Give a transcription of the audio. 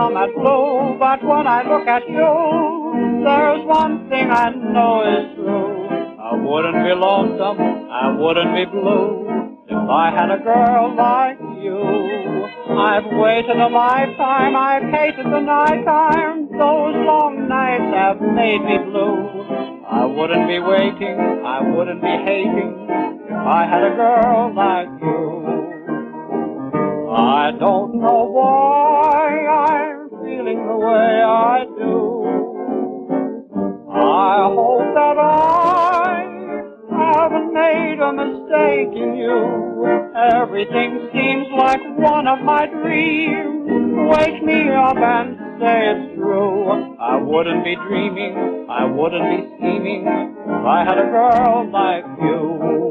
calm at blue, but when I look at you, there's one thing I know is true. I wouldn't be lonesome, I wouldn't be blue, if I had a girl like you. I've waited a lifetime, I've hated the night time, those long nights have made me blue. I wouldn't be waiting, I wouldn't be hating, if I had a girl like you. I don't know why I'm feeling the way I do. I hope that I haven't made a mistake in you. Everything seems like one of my dreams. Wake me up and say it's true. I wouldn't be dreaming, I wouldn't be scheming, if I had a girl like you.